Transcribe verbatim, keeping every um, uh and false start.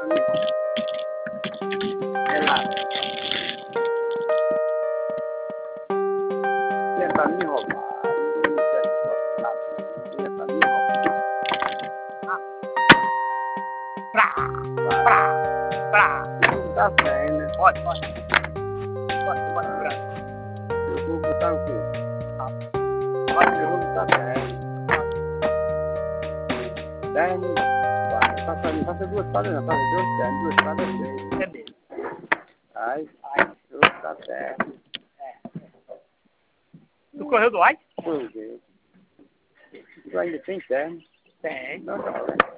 É lá. Tenta me roubar. Tenta me roubar. Pra, pra, pra. Não tá bem, né? Pode, pode. Pode, pode segurar. Eu vou botar o quê? Pode, Eu vou botar dez. dez, vai. Passa, passa duas quadras, não. Passa duas, dez, duas quadras, seis. é dele. Aí, Ai, eu vou botar dez. é. Tu correu do ai? Por quê? Tu ainda tem terno? Tem. Não, tá bem.